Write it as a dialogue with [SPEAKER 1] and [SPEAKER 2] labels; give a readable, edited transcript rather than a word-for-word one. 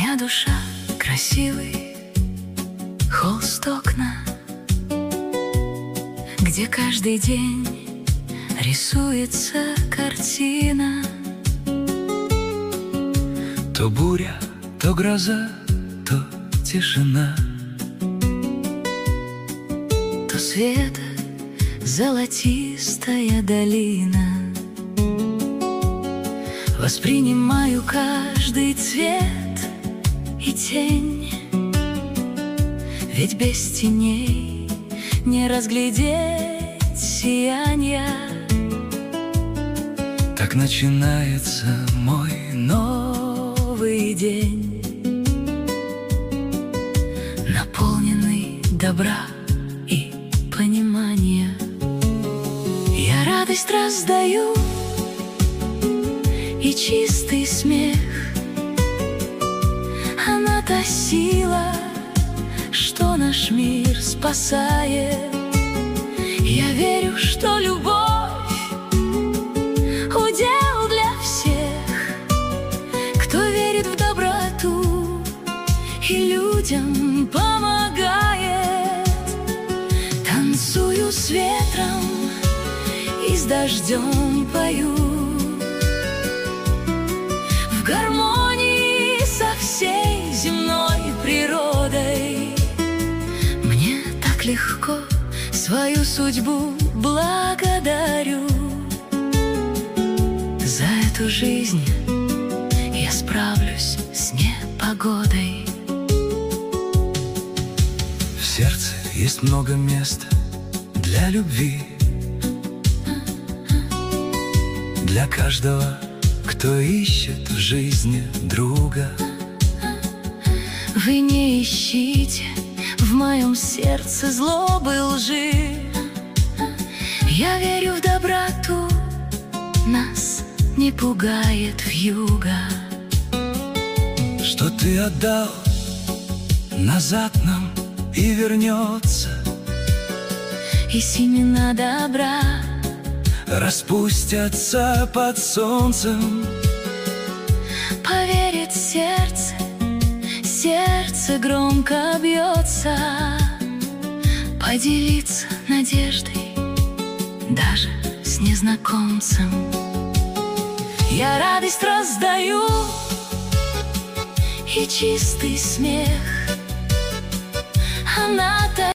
[SPEAKER 1] Моя душа — красивый холст окна, где каждый день рисуется картина.
[SPEAKER 2] То буря, то гроза, то тишина,
[SPEAKER 1] то свет золотистая долина. Воспринимаю каждый цвет и тень, ведь без теней не разглядеть сиянья.
[SPEAKER 2] Так начинается мой
[SPEAKER 1] Новый день, наполненный добра и понимания. Я радость раздаю и чистый смех. Она та сила, что наш мир спасает. Я верю, что любовь удел для всех, кто верит в доброту и людям помогает. Танцую с ветром и с дождем пою, в гармонии со всей земной природой. Мне так легко, свою судьбу благодарю. За эту жизнь я справлюсь с непогодой.
[SPEAKER 2] В сердце есть много места для любви, для каждого, кто ищет в жизни друга.
[SPEAKER 1] Вы не ищите в моем сердце злобы, лжи. Я верю в доброту, нас не пугает вьюга.
[SPEAKER 2] Что ты отдал, назад нам и вернется,
[SPEAKER 1] и семена добра
[SPEAKER 2] распустятся под солнцем.
[SPEAKER 1] Поверит сердце, сердце громко бьется. Поделиться надеждой даже с незнакомцем. Я радость раздаю и чистый смех. Она